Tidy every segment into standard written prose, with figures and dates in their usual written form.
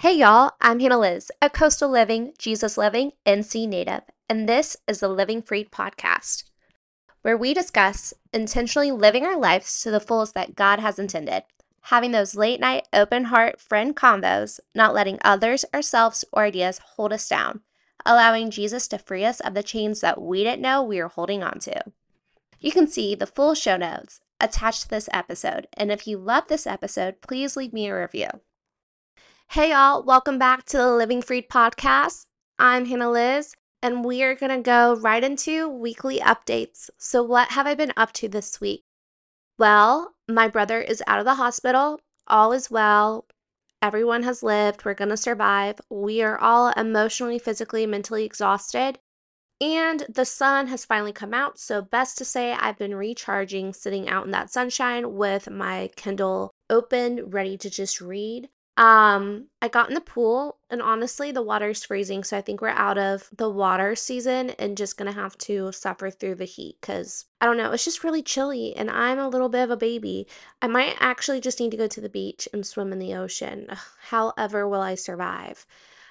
Hey y'all, I'm Hannah Liz, a coastal living, Jesus living, NC native, and this is the Living Free podcast, where we discuss intentionally living our lives to the fullest that God has intended, having those late night open heart friend convos, not letting others, ourselves, or ideas hold us down, allowing Jesus to free us of the chains that we didn't know we were holding on to. You can see the full show notes attached to this episode, and if you love this episode, please leave me a review. Hey y'all, welcome back to the Living Freed podcast. I'm Hannah Liz, and we are going to go right into weekly updates. So, what have I been up to this week? Well, my brother is out of the hospital. All is well. Everyone has lived. We're going to survive. We are all emotionally, physically, mentally exhausted. And the sun has finally come out. So, best to say, I've been recharging, sitting out in that sunshine with my Kindle open, ready to just read. I got in the pool and honestly the water's freezing, so I think we're out of the water season and just gonna have to suffer through the heat because I don't know, it's just really chilly and I'm a little bit of a baby. I might actually just need to go to the beach and swim in the ocean. However, will I survive?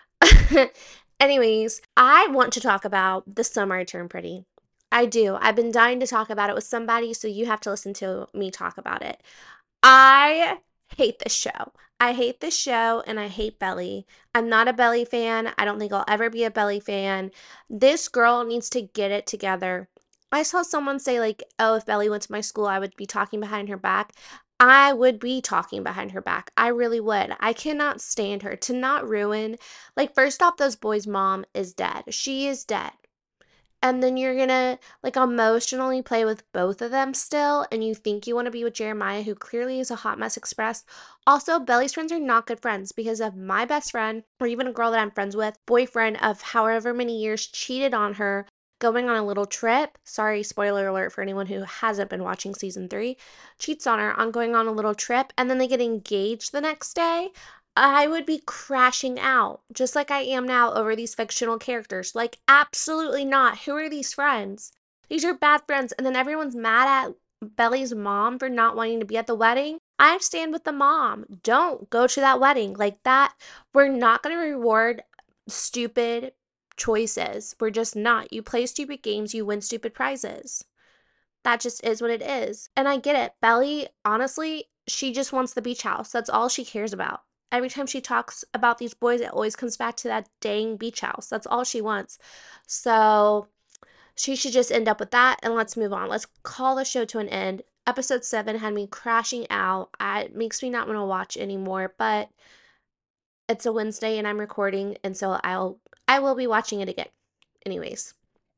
Anyways, I want to talk about the summer I turned pretty. I do. I've been dying to talk about it with somebody, so you have to listen to me talk about it. I hate this show. I hate this show and I hate Belly. I'm not a Belly fan. I don't think I'll ever be a Belly fan. This girl needs to get it together. I saw someone say, like, oh, if Belly went to my school, I would be talking behind her back. I would be talking behind her back. I really would. I cannot stand her to not ruin. Like, first off, those boys' mom is dead. She is dead. And then you're gonna like emotionally play with both of them still, and you think you want to be with Jeremiah, who clearly is a hot mess express. Also, Belly's friends are not good friends because of my best friend, or even a girl that I'm friends with, boyfriend of however many years cheated on her going on a little trip. Sorry, spoiler alert for anyone who hasn't been watching season 3. Cheats on her on going on a little trip, and then they get engaged the next day. I would be crashing out, just like I am now over these fictional characters. Like, absolutely not. Who are these friends? These are bad friends. And then everyone's mad at Belly's mom for not wanting to be at the wedding. I stand with the mom. Don't go to that wedding. Like that, we're not going to reward stupid choices. We're just not. You play stupid games, you win stupid prizes. That just is what it is. And I get it. Belly, honestly, she just wants the beach house. That's all she cares about. Every time she talks about these boys, it always comes back to that dang beach house. That's all she wants. So she should just end up with that and let's move on. Let's call the show to an end. Episode 7 had me crashing out. It makes me not want to watch anymore, but it's a Wednesday and I'm recording, and so I will be watching it again. Anyways.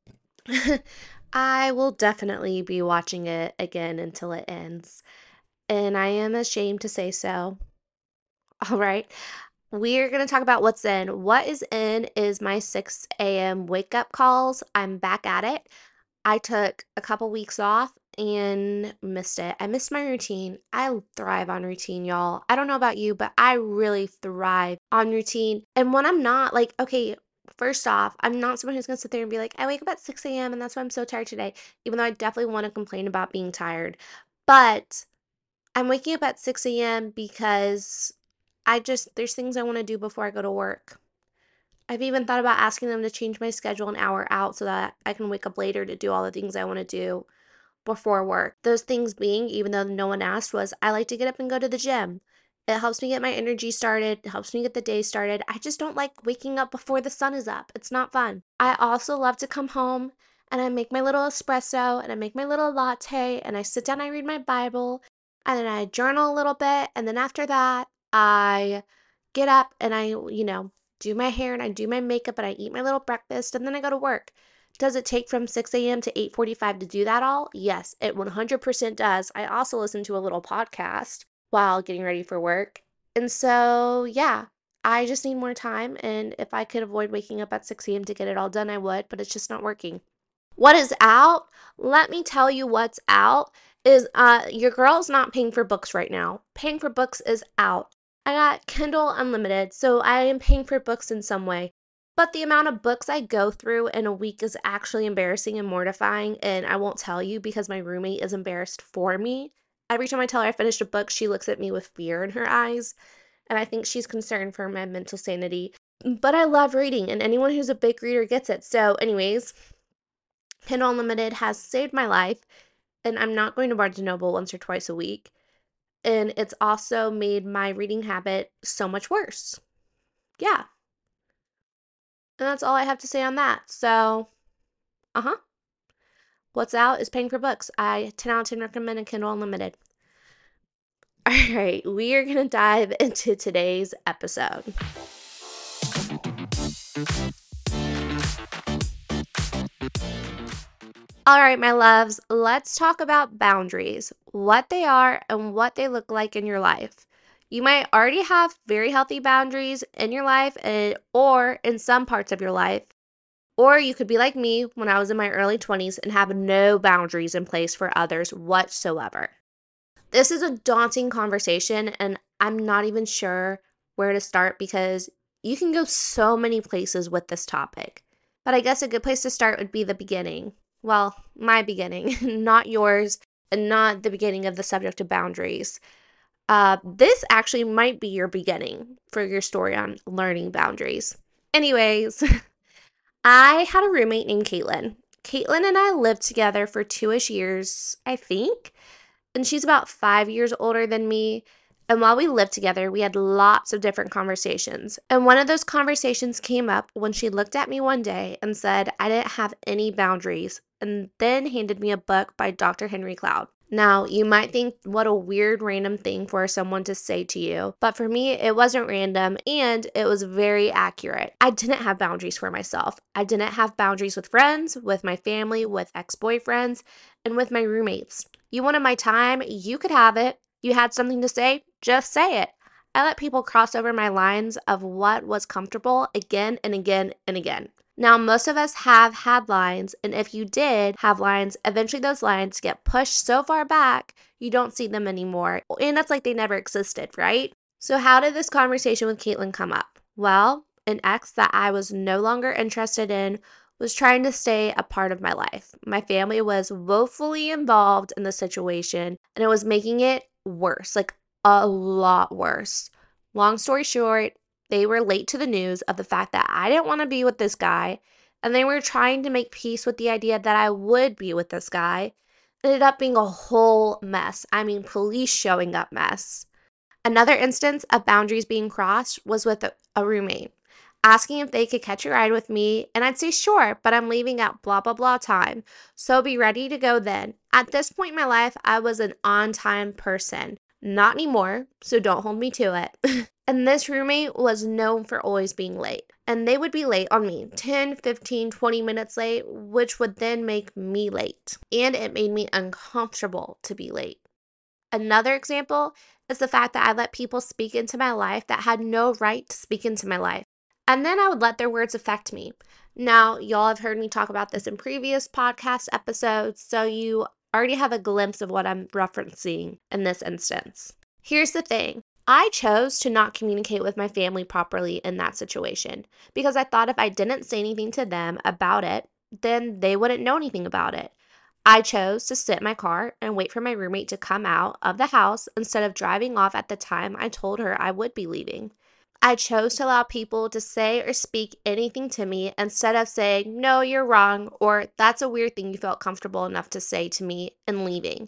I will definitely be watching it again until it ends, and I am ashamed to say so. All right, we're going to talk about what's in. What is in is my 6 a.m. wake up calls. I'm back at it. I took a couple weeks off and missed it. I missed my routine. I thrive on routine, y'all. I don't know about you, but I really thrive on routine. And when I'm not, like, okay, first off, I'm not someone who's going to sit there and be like, I wake up at 6 a.m. and that's why I'm so tired today, even though I definitely want to complain about being tired. But I'm waking up at 6 a.m. because there's things I want to do before I go to work. I've even thought about asking them to change my schedule an hour out so that I can wake up later to do all the things I want to do before work. Those things being, even though no one asked, was I like to get up and go to the gym. It helps me get my energy started, it helps me get the day started. I just don't like waking up before the sun is up. It's not fun. I also love to come home and I make my little espresso and I make my little latte and I sit down, I read my Bible, and then I journal a little bit. And then after that, I get up and I do my hair and I do my makeup and I eat my little breakfast and then I go to work. Does it take from 6 a.m. to 8:45 to do that all? Yes, it 100% does. I also listen to a little podcast while getting ready for work. And so, yeah, I just need more time. And if I could avoid waking up at 6 a.m. to get it all done, I would, but it's just not working. What is out? Let me tell you what's out is your girl's not paying for books right now. Paying for books is out. I got Kindle Unlimited, so I am paying for books in some way. But the amount of books I go through in a week is actually embarrassing and mortifying, and I won't tell you because my roommate is embarrassed for me. Every time I tell her I finished a book, she looks at me with fear in her eyes. and I think she's concerned for my mental sanity. But I love reading, and anyone who's a big reader gets it. So, anyways, Kindle Unlimited has saved my life, and I'm not going to Barnes& and Noble once or twice a week. And it's also made my reading habit so much worse. Yeah. And that's all I have to say on that. So, uh-huh. What's out is paying for books. I 10 out of 10 recommend a Kindle Unlimited. All right, we are going to dive into today's episode. All right, my loves, let's talk about boundaries, what they are and what they look like in your life. You might already have very healthy boundaries in your life or in some parts of your life. Or you could be like me when I was in my early 20s and have no boundaries in place for others whatsoever. This is a daunting conversation, and I'm not even sure where to start because you can go so many places with this topic. But I guess a good place to start would be the beginning. Well, my beginning, not yours, and not the beginning of the subject of boundaries. This actually might be your beginning for your story on learning boundaries. Anyways, I had a roommate named Caitlin. Caitlin and I lived together for 2-ish years, I think, and she's about 5 years older than me. And while we lived together, we had lots of different conversations. And one of those conversations came up when she looked at me one day and said I didn't have any boundaries, and then handed me a book by Dr. Henry Cloud. Now, you might think what a weird random thing for someone to say to you, but for me, it wasn't random and it was very accurate. I didn't have boundaries for myself. I didn't have boundaries with friends, with my family, with ex-boyfriends, and with my roommates. You wanted my time, you could have it. You had something to say, just say it. I let people cross over my lines of what was comfortable again and again and again. Now, most of us have had lines, and if you did have lines, eventually those lines get pushed so far back, you don't see them anymore. And that's like they never existed, right? So, how did this conversation with Caitlin come up? Well, an ex that I was no longer interested in was trying to stay a part of my life. My family was woefully involved in the situation, and it was making it worse, like a lot worse. Long story short, they were late to the news of the fact that I didn't want to be with this guy, and they were trying to make peace with the idea that I would be with this guy. It ended up being a whole mess. I mean, police showing up mess. Another instance of boundaries being crossed was with a roommate, asking if they could catch a ride with me, and I'd say sure, but I'm leaving at blah blah blah time, so be ready to go then. At this point in my life, I was an on-time person. Not anymore, so don't hold me to it. And this roommate was known for always being late. And they would be late on me, 10, 15, 20 minutes late, which would then make me late. And it made me uncomfortable to be late. Another example is the fact that I let people speak into my life that had no right to speak into my life. And then I would let their words affect me. Now, y'all have heard me talk about this in previous podcast episodes, so you already have a glimpse of what I'm referencing in this instance. Here's the thing. I chose to not communicate with my family properly in that situation because I thought if I didn't say anything to them about it, then they wouldn't know anything about it. I chose to sit in my car and wait for my roommate to come out of the house instead of driving off at the time I told her I would be leaving. I chose to allow people to say or speak anything to me instead of saying, no, you're wrong, or that's a weird thing you felt comfortable enough to say to me and leaving.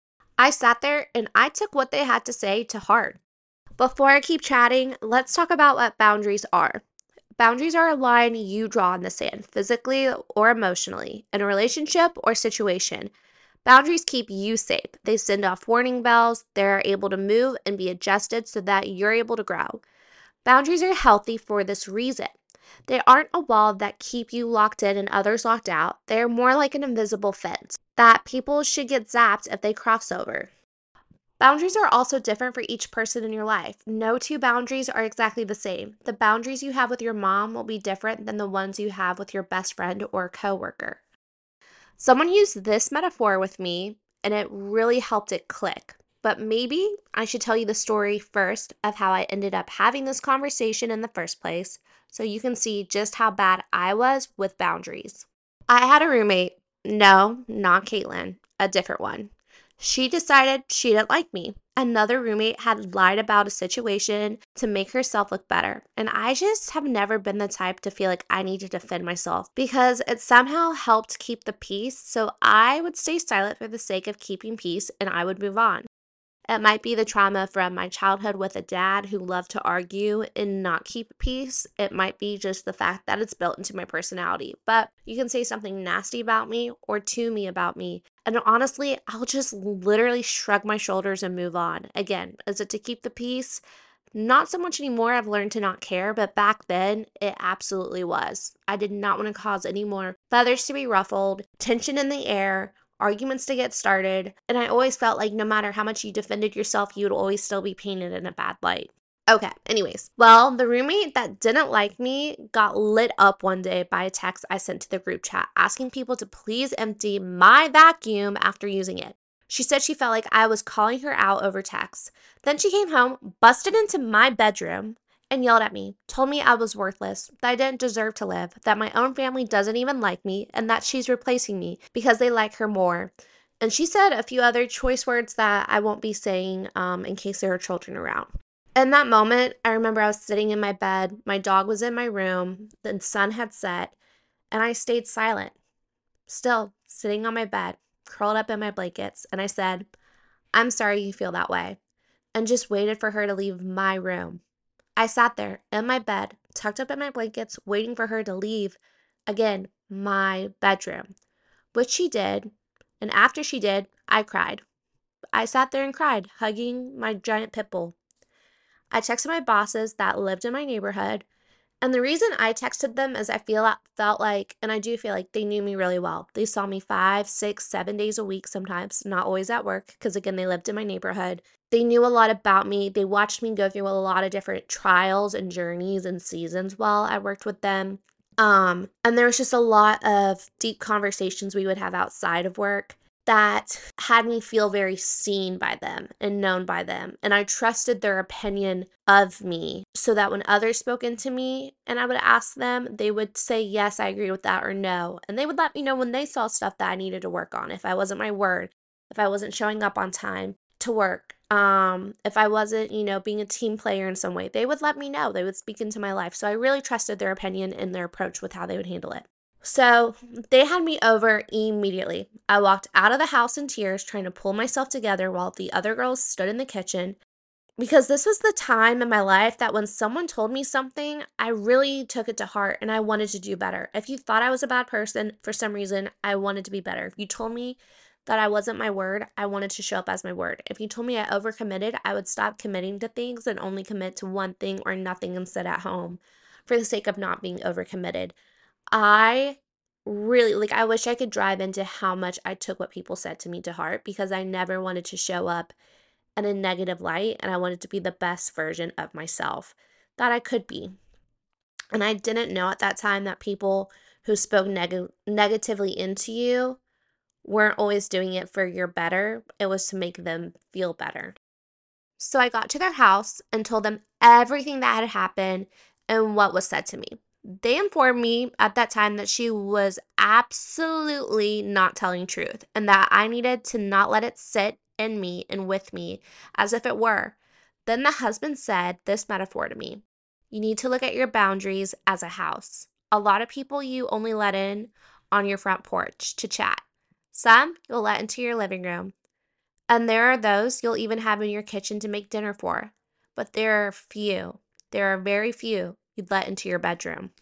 I sat there and I took what they had to say to heart. Before I keep chatting, let's talk about what boundaries are. Boundaries are a line you draw in the sand, physically or emotionally, in a relationship or situation. Boundaries keep you safe. They send off warning bells. They're able to move and be adjusted so that you're able to grow. Boundaries are healthy for this reason. They aren't a wall that keep you locked in and others locked out. They're more like an invisible fence that people should get zapped if they cross over. Boundaries are also different for each person in your life. No two boundaries are exactly the same. The boundaries you have with your mom will be different than the ones you have with your best friend or coworker. Someone used this metaphor with me and it really helped it click. But maybe I should tell you the story first of how I ended up having this conversation in the first place so you can see just how bad I was with boundaries. I had a roommate. No, not Caitlin, a different one. She decided she didn't like me. Another roommate had lied about a situation to make herself look better. And I just have never been the type to feel like I need to defend myself because it somehow helped keep the peace. So I would stay silent for the sake of keeping peace and I would move on. It might be the trauma from my childhood with a dad who loved to argue and not keep peace. It might be just the fact that it's built into my personality. But you can say something nasty about me or to me about me. And honestly, I'll just literally shrug my shoulders and move on. Again, is it to keep the peace? Not so much anymore. I've learned to not care, but back then it absolutely was. I did not want to cause any more feathers to be ruffled, tension in the air, arguments to get started, and I always felt like no matter how much you defended yourself, you would always still be painted in a bad light. Okay, anyways, well, the roommate that didn't like me got lit up one day by a text I sent to the group chat asking people to please empty my vacuum after using it. She said she felt like I was calling her out over text. Then she came home, busted into my bedroom, and yelled at me, told me I was worthless, that I didn't deserve to live, that my own family doesn't even like me, and that she's replacing me because they like her more. And she said a few other choice words that I won't be saying in case there are children around. In that moment, I remember I was sitting in my bed, my dog was in my room, the sun had set, and I stayed silent, still sitting on my bed, curled up in my blankets, and I said, I'm sorry you feel that way, and just waited for her to leave my room. I sat there in my bed, tucked up in my blankets, waiting for her to leave, again, my bedroom, which she did. And after she did, I cried. I sat there and cried, hugging my giant pit bull. I texted my bosses that lived in my neighborhood. And the reason I texted them is I felt like, and I do feel like they knew me really well. They saw me 5, 6, 7 days a week sometimes, not always at work, because again, they lived in my neighborhood. They knew a lot about me. They watched me go through a lot of different trials and journeys and seasons while I worked with them. And there was just a lot of deep conversations we would have outside of work that had me feel very seen by them and known by them. And I trusted their opinion of me so that when others spoke into me and I would ask them, they would say, yes, I agree with that or no. And they would let me know when they saw stuff that I needed to work on. If I wasn't my word, if I wasn't showing up on time to work, if I wasn't, being a team player in some way, they would let me know. They would speak into my life. So I really trusted their opinion and their approach with how they would handle it. So they had me over immediately. I walked out of the house in tears, trying to pull myself together while the other girls stood in the kitchen. Because this was the time in my life that when someone told me something, I really took it to heart and I wanted to do better. If you thought I was a bad person, for some reason, I wanted to be better. If you told me that I wasn't my word, I wanted to show up as my word. If you told me I overcommitted, I would stop committing to things and only commit to one thing or nothing and sit at home for the sake of not being overcommitted. I really I wish I could drive into how much I took what people said to me to heart because I never wanted to show up in a negative light and I wanted to be the best version of myself that I could be. And I didn't know at that time that people who spoke negatively into you weren't always doing it for your better. It was to make them feel better. So I got to their house and told them everything that had happened and what was said to me. They informed me at that time that she was absolutely not telling truth and that I needed to not let it sit in me and with me as if it were. Then the husband said this metaphor to me. You need to look at your boundaries as a house. A lot of people you only let in on your front porch to chat. Some you'll let into your living room. And there are those you'll even have in your kitchen to make dinner for. But there are very few you'd let into your bedroom.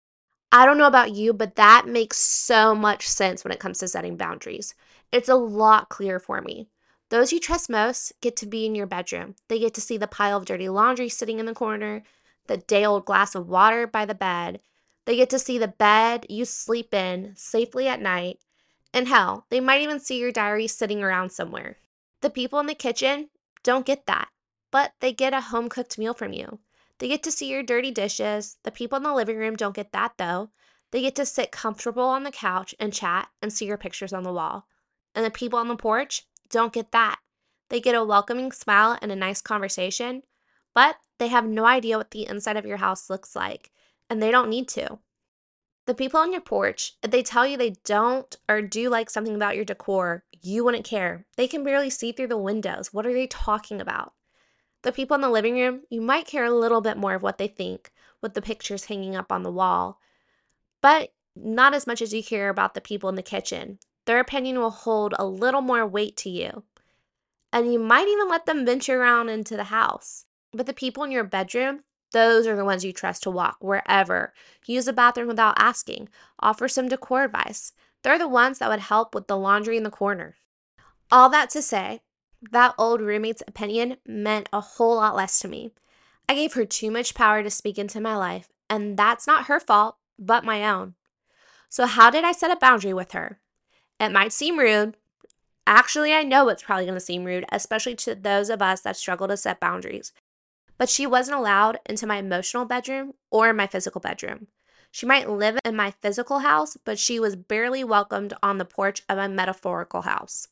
I don't know about you, but that makes so much sense when it comes to setting boundaries. It's a lot clearer for me. Those you trust most get to be in your bedroom. They get to see the pile of dirty laundry sitting in the corner, the day old glass of water by the bed. They get to see the bed you sleep in safely at night. And hell, they might even see your diary sitting around somewhere. The people in the kitchen don't get that, but they get a home cooked meal from you. They get to see your dirty dishes. The people in the living room don't get that though. They get to sit comfortable on the couch and chat and see your pictures on the wall. And the people on the porch don't get that. They get a welcoming smile and a nice conversation, but they have no idea what the inside of your house looks like, and they don't need to. The people on your porch, if they tell you they don't or do like something about your decor, you wouldn't care. They can barely see through the windows. What are they talking about? The people in the living room, you might care a little bit more of what they think with the pictures hanging up on the wall, but not as much as you care about the people in the kitchen. Their opinion will hold a little more weight to you, and you might even let them venture around into the house. But the people in your bedroom, those are the ones you trust to walk wherever. Use the bathroom without asking. Offer some decor advice. They're the ones that would help with the laundry in the corner. All that to say, that old roommate's opinion meant a whole lot less to me. I gave her too much power to speak into my life, and that's not her fault, but my own. So, how did I set a boundary with her? It might seem rude. Actually, I know it's probably going to seem rude, especially to those of us that struggle to set boundaries. But she wasn't allowed into my emotional bedroom or my physical bedroom. She might live in my physical house, but she was barely welcomed on the porch of my metaphorical house.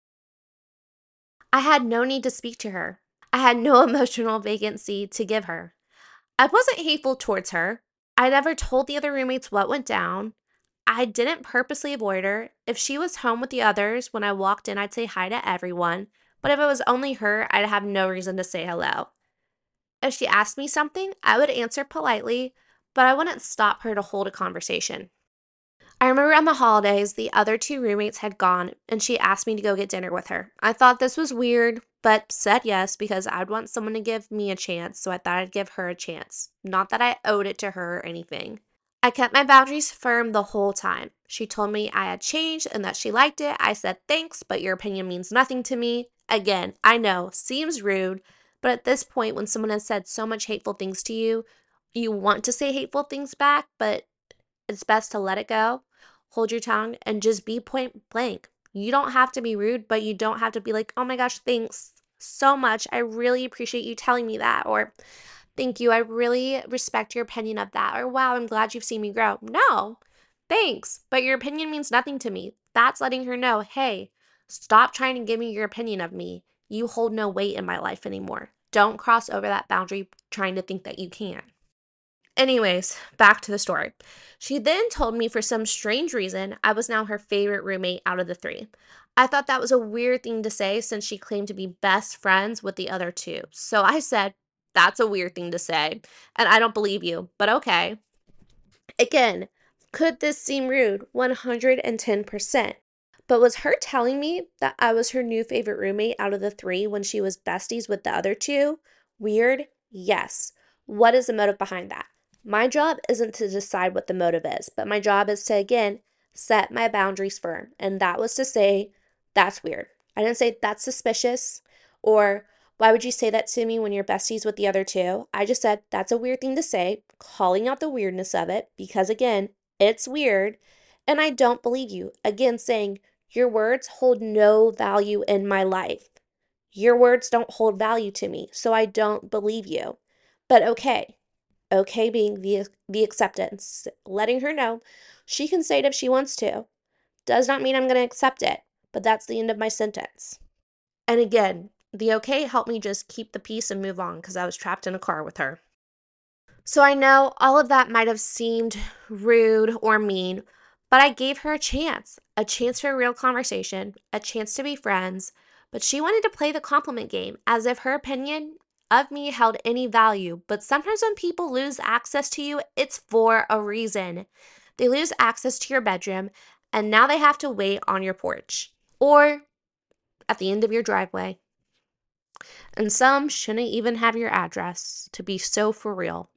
I had no need to speak to her. I had no emotional vacancy to give her. I wasn't hateful towards her. I never told the other roommates what went down. I didn't purposely avoid her. If she was home with the others, when I walked in, I'd say hi to everyone. But if it was only her, I'd have no reason to say hello. If she asked me something, I would answer politely, but I wouldn't stop her to hold a conversation. I remember on the holidays, the other two roommates had gone, and she asked me to go get dinner with her. I thought this was weird, but said yes because I'd want someone to give me a chance, so I thought I'd give her a chance. Not that I owed it to her or anything. I kept my boundaries firm the whole time. She told me I had changed and that she liked it. I said thanks, but your opinion means nothing to me. Again, I know, seems rude, but at this point, when someone has said so much hateful things to you, you want to say hateful things back, but it's best to let it go, hold your tongue, and just be point blank. You don't have to be rude, but you don't have to be like, oh my gosh, thanks so much. I really appreciate you telling me that. Or, thank you. I really respect your opinion of that. Or, wow, I'm glad you've seen me grow. No, thanks. But your opinion means nothing to me. That's letting her know, hey, stop trying to give me your opinion of me. You hold no weight in my life anymore. Don't cross over that boundary trying to think that you can. Anyways, back to the story. She then told me for some strange reason I was now her favorite roommate out of the three. I thought that was a weird thing to say since she claimed to be best friends with the other two. So I said, that's a weird thing to say, and I don't believe you, but okay. Again, could this seem rude? 110%. But was her telling me that I was her new favorite roommate out of the three when she was besties with the other two weird? Yes. What is the motive behind that? My job isn't to decide what the motive is, but my job is to, again, set my boundaries firm. And that was to say, that's weird. I didn't say that's suspicious or why would you say that to me when you're besties with the other two? I just said that's a weird thing to say, calling out the weirdness of it because, again, it's weird. And I don't believe you. Again, saying your words hold no value in my life. Your words don't hold value to me, so I don't believe you. But okay. Okay being the acceptance, letting her know she can say it if she wants to. Does not mean I'm going to accept it, but that's the end of my sentence. And again, the okay helped me just keep the peace and move on because I was trapped in a car with her. So I know all of that might have seemed rude or mean, but I gave her a chance for a real conversation, a chance to be friends, but she wanted to play the compliment game as if her opinion of me held any value. But sometimes when people lose access to you, it's for a reason. They lose access to your bedroom, and now they have to wait on your porch or at the end of your driveway. And some shouldn't even have your address to be so for real.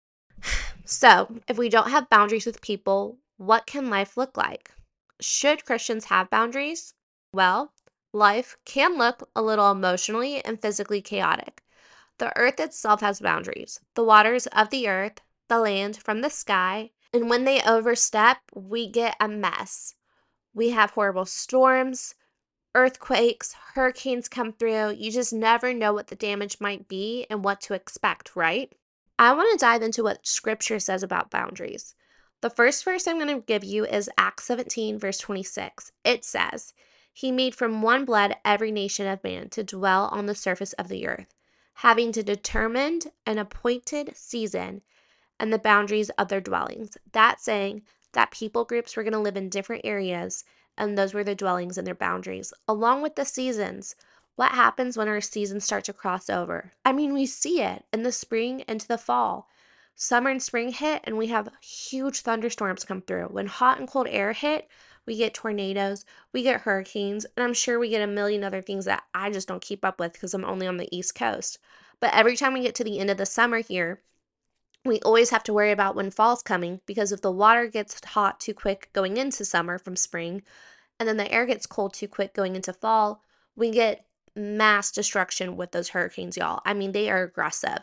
So, if we don't have boundaries with people, what can life look like? Should Christians have boundaries? Well, life can look a little emotionally and physically chaotic. The earth itself has boundaries, the waters of the earth, the land from the sky, and when they overstep, we get a mess. We have horrible storms, earthquakes, hurricanes come through. You just never know what the damage might be and what to expect, right? I want to dive into what scripture says about boundaries. The first verse I'm going to give you is Acts 17, verse 26. It says, He made from one blood every nation of man to dwell on the surface of the earth, having to determined an appointed season and the boundaries of their dwellings. That saying, that people groups were going to live in different areas, and those were the dwellings and their boundaries, along with the seasons. What happens when our seasons start to cross over? I mean, we see it in the spring into the fall. Summer and spring hit, and we have huge thunderstorms come through. When hot and cold air hit, we get tornadoes, we get hurricanes, and I'm sure we get a million other things that I just don't keep up with because I'm only on the East Coast. But every time we get to the end of the summer here, we always have to worry about when fall's coming, because if the water gets hot too quick going into summer from spring, and then the air gets cold too quick going into fall, we get mass destruction with those hurricanes, y'all. I mean, they are aggressive.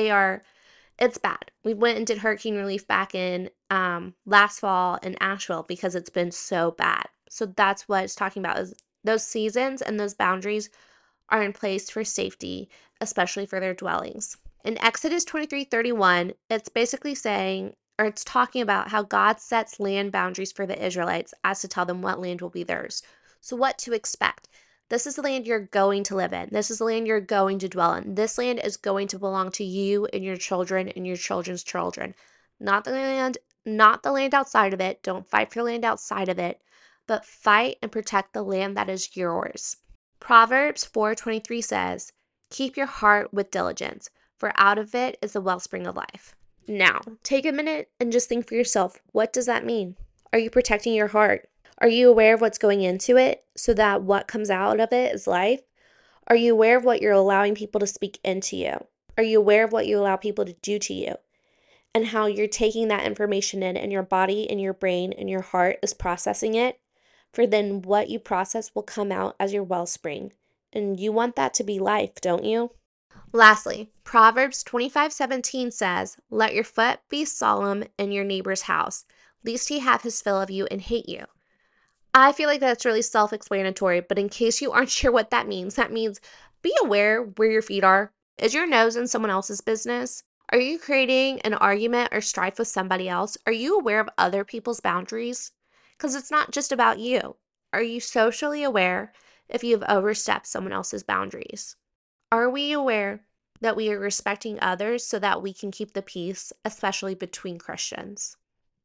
It's bad. We went and did hurricane relief back in last fall in Asheville because it's been so bad. So that's what it's talking about, is those seasons and those boundaries are in place for safety, especially for their dwellings. In Exodus 23:31, it's basically saying, or it's talking about how God sets land boundaries for the Israelites as to tell them what land will be theirs. So what to expect. This is the land you're going to live in. This is the land you're going to dwell in. This land is going to belong to you and your children and your children's children. Not the land outside of it. Don't fight for land outside of it, but fight and protect the land that is yours. Proverbs 4:23 says, "Keep your heart with diligence, for out of it is the wellspring of life." Now, take a minute and just think for yourself, what does that mean? Are you protecting your heart? Are you aware of what's going into it so that what comes out of it is life? Are you aware of what you're allowing people to speak into you? Are you aware of what you allow people to do to you? And how you're taking that information in, and your body and your brain and your heart is processing it, for then what you process will come out as your wellspring. And you want that to be life, don't you? Lastly, Proverbs 25:17 says, "Let your foot be solemn in your neighbor's house, lest he have his fill of you and hate you." I feel like that's really self-explanatory, but in case you aren't sure what that means be aware where your feet are. Is your nose in someone else's business? Are you creating an argument or strife with somebody else? Are you aware of other people's boundaries? Because it's not just about you. Are you socially aware if you've overstepped someone else's boundaries? Are we aware that we are respecting others so that we can keep the peace, especially between Christians?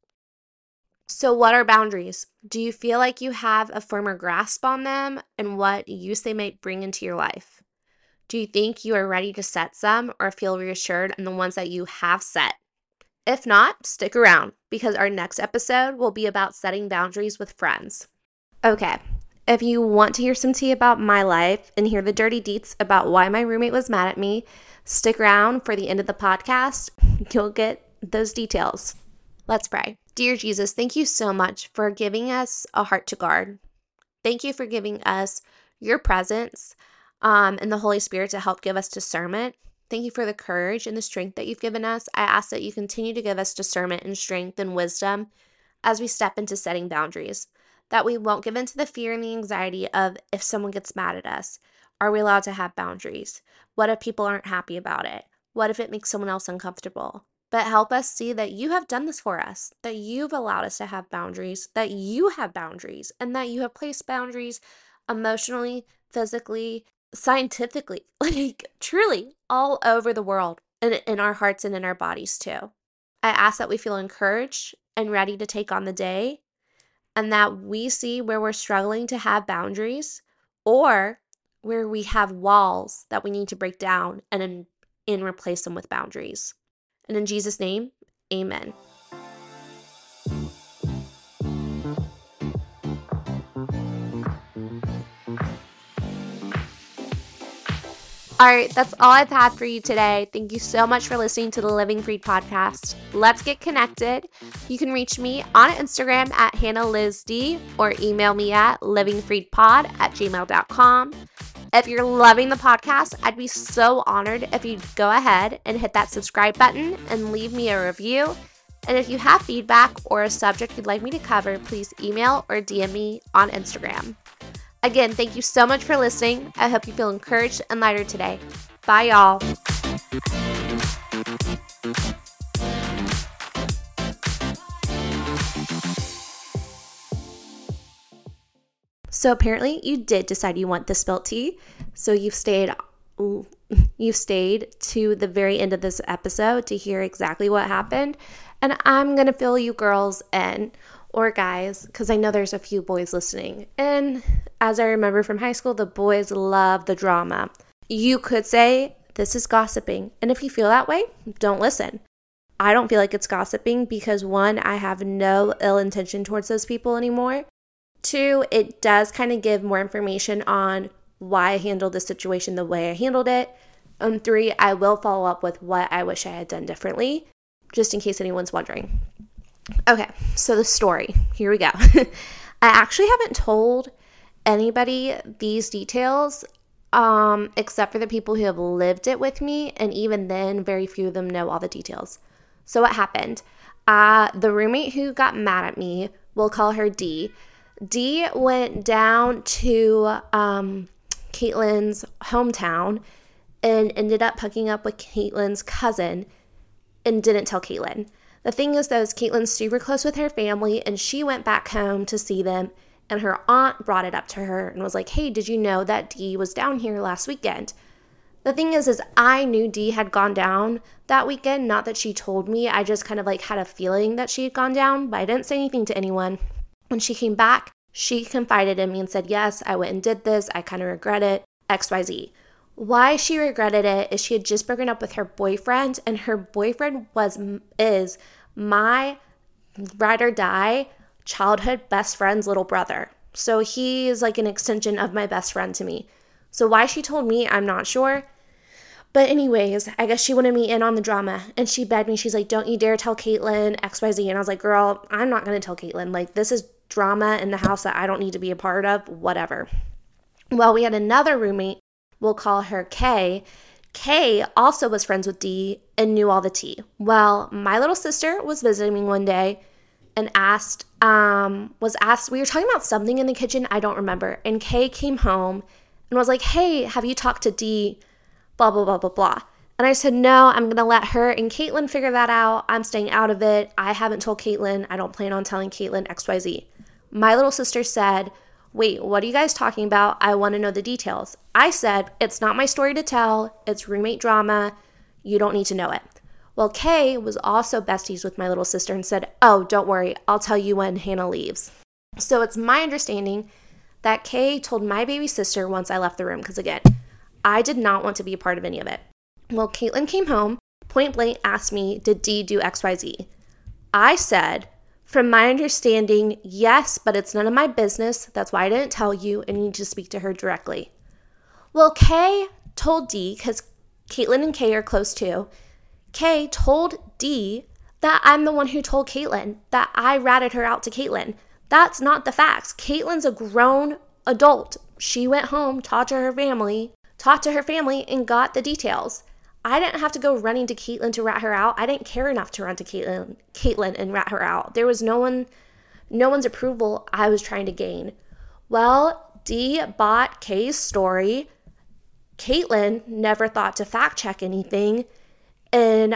So, what are boundaries? Do you feel like you have a firmer grasp on them and what use they might bring into your life? Do you think you are ready to set some, or feel reassured in the ones that you have set? If not, stick around, because our next episode will be about setting boundaries with friends. Okay, if you want to hear some tea about my life and hear the dirty deets about why my roommate was mad at me, stick around for the end of the podcast. You'll get those details. Let's pray. Dear Jesus, thank you so much for giving us a heart to guard. Thank you for giving us your presence and the Holy Spirit to help give us discernment. Thank you for the courage and the strength that you've given us. I ask that you continue to give us discernment and strength and wisdom as we step into setting boundaries, that we won't give in to the fear and the anxiety of if someone gets mad at us. Are we allowed to have boundaries? What if people aren't happy about it? What if it makes someone else uncomfortable? But help us see that you have done this for us, that you've allowed us to have boundaries, that you have boundaries, and that you have placed boundaries emotionally, physically, scientifically, like truly all over the world, and in our hearts and in our bodies too. I ask that we feel encouraged and ready to take on the day, and that we see where we're struggling to have boundaries, or where we have walls that we need to break down and replace them with boundaries. And in Jesus' name, amen. All right, that's all I've had for you today. Thank you so much for listening to the Living Freed podcast. Let's get connected. You can reach me on Instagram at HannahLizD, or email me at livingfreedpod@gmail.com. If you're loving the podcast, I'd be so honored if you'd go ahead and hit that subscribe button and leave me a review. And if you have feedback or a subject you'd like me to cover, please email or DM me on Instagram. Again, thank you so much for listening. I hope you feel encouraged and lighter today. Bye, y'all. So apparently you did decide you want the spilt tea. So you've stayed to the very end of this episode to hear exactly what happened. And I'm going to fill you girls in. or guys, because I know there's a few boys listening. And as I remember from high school, the boys love the drama. You could say this is gossiping. And if you feel that way, don't listen. I don't feel like it's gossiping because one, I have no ill intention towards those people anymore. Two, it does kind of give more information on why I handled the situation the way I handled it. And three, I will follow up with what I wish I had done differently, just in case anyone's wondering. Okay, so the story. Here we go. I actually haven't told anybody these details except for the people who have lived it with me, and even then, very few of them know all the details. So what happened? The roommate who got mad at me, we'll call her D. D went down to Caitlin's hometown and ended up hooking up with Caitlin's cousin and didn't tell Caitlin. The thing is, though, is Caitlin's super close with her family, and she went back home to see them, and her aunt brought it up to her and was like, hey, did you know that Dee was down here last weekend? The thing is I knew Dee had gone down that weekend, not that she told me. I just kind of like had a feeling that she had gone down, but I didn't say anything to anyone. When she came back, she confided in me and said, yes, I went and did this. I kind of regret it, XYZ. Why she regretted it is she had just broken up with her boyfriend, and her boyfriend is my ride or die childhood best friend's little brother. So he is like an extension of my best friend to me. So why she told me, I'm not sure. But anyways, I guess she wanted me in on the drama, and she begged me. She's like, don't you dare tell Caitlin XYZ. And I was like, girl, I'm not going to tell Caitlin. Like, this is drama in the house that I don't need to be a part of, whatever. Well, we had another roommate. We'll call her Kay. Kay also was friends with Dee and knew all the tea. Well, my little sister was visiting me one day and was asked, we were talking about something in the kitchen, I don't remember. And Kay came home and was like, hey, have you talked to Dee? Blah, blah, blah, blah, blah. And I said, no, I'm going to let her and Caitlin figure that out. I'm staying out of it. I haven't told Caitlin. I don't plan on telling Caitlin XYZ. My little sister said, wait, what are you guys talking about? I want to know the details. I said, it's not my story to tell. It's roommate drama. You don't need to know it. Well, Kay was also besties with my little sister and said, oh, don't worry. I'll tell you when Hannah leaves. So it's my understanding that Kay told my baby sister once I left the room, because again, I did not want to be a part of any of it. Well, Caitlin came home, point blank asked me, did Dee do XYZ? I said, from my understanding, yes, but it's none of my business. That's why I didn't tell you, and you need to speak to her directly. Well, Kay told Dee, because Caitlin and Kay are close too, Kay told Dee that I'm the one who told Caitlin, that I ratted her out to Caitlin. That's not the facts. Caitlin's a grown adult. She went home, talked to her family, and got the details. I didn't have to go running to Caitlin to rat her out. I didn't care enough to run to Caitlin and rat her out. There was no one's approval I was trying to gain. Well, Dee bought Kay's story. Caitlin never thought to fact check anything. And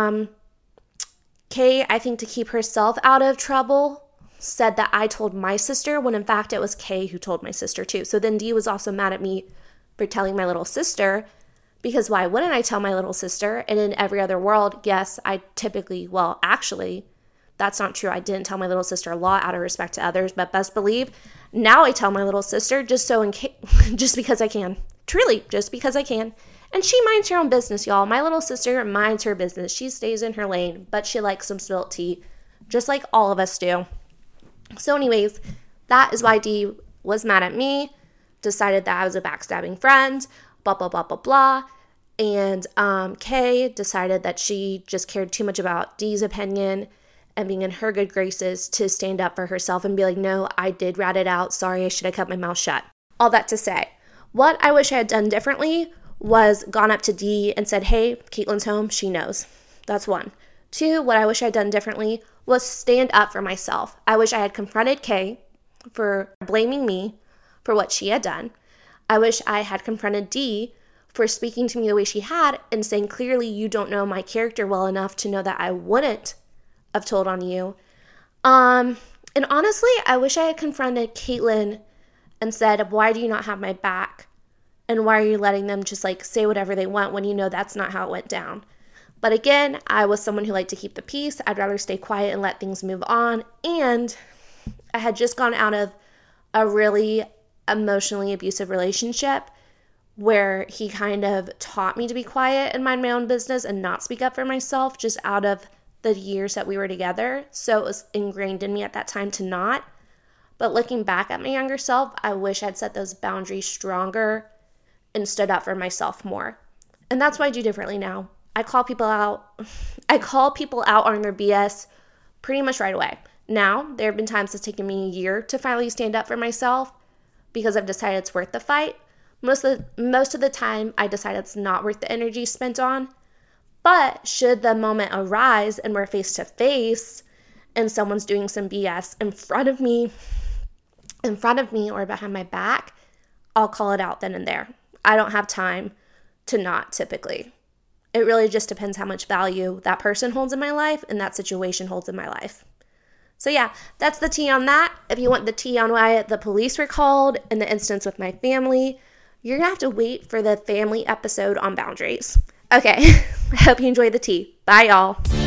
Kay, I think to keep herself out of trouble, said that I told my sister, when in fact it was Kay who told my sister too. So then Dee was also mad at me for telling my little sister, because why wouldn't I tell my little sister? And in every other world, yes, I typically, well, actually, that's not true. I didn't tell my little sister a lot out of respect to others, but best believe, now I tell my little sister just because I can. Truly, just because I can. And she minds her own business, y'all. My little sister minds her business. She stays in her lane, but she likes some spilt tea, just like all of us do. So anyways, that is why Dee was mad at me, decided that I was a backstabbing friend, blah, blah, blah, blah, blah. And Kay decided that she just cared too much about Dee's opinion and being in her good graces to stand up for herself and be like, no, I did rat it out. Sorry, I should have kept my mouth shut. All that to say, what I wish I had done differently was gone up to Dee and said, hey, Caitlin's home. She knows. That's one. Two, what I wish I had done differently was stand up for myself. I wish I had confronted Kay for blaming me for what she had done. I wish I had confronted Dee for speaking to me the way she had and saying, clearly you don't know my character well enough to know that I wouldn't have told on you. And honestly, I wish I had confronted Caitlin and said, why do you not have my back? And why are you letting them just like say whatever they want when you know that's not how it went down? But again, I was someone who liked to keep the peace. I'd rather stay quiet and let things move on. And I had just gone out of a really emotionally abusive relationship where he kind of taught me to be quiet and mind my own business and not speak up for myself just out of the years that we were together. So it was ingrained in me at that time to not. But looking back at my younger self, I wish I'd set those boundaries stronger and stood up for myself more. And that's what I do differently now. I call people out. I call people out on their BS pretty much right away. Now, there have been times it's taken me a year to finally stand up for myself because I've decided it's worth the fight. Most of the time, I decide it's not worth the energy spent on. But should the moment arise and we're face to face and someone's doing some BS in front of me or behind my back, I'll call it out then and there. I don't have time to not typically. It really just depends how much value that person holds in my life and that situation holds in my life. So yeah, that's the tea on that. If you want the tea on why the police were called in the instance with my family, you're going to have to wait for the family episode on boundaries. Okay, I hope you enjoyed the tea. Bye, y'all.